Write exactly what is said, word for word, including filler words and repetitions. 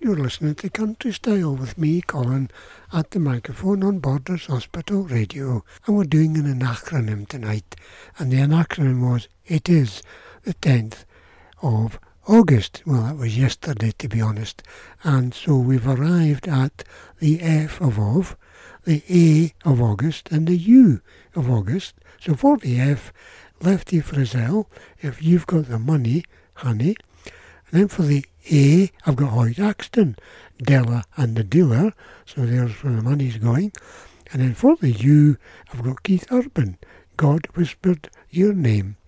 You're listening to Country Style with me, Colin, at the microphone on Borders Hospital Radio. And we're doing an acronym tonight. And the acronym was, it is the tenth of August. Well, that was yesterday, to be honest. And so we've arrived at the F of of, the A of August, and the U of August. So for the F, Lefty Frizzell, if you've got the money, honey. And then for the A, I've got Hoyt Axton, Della and the Dealer, so there's where the money's going. And then for the U, I've got Keith Urban, God Whispered Your Name.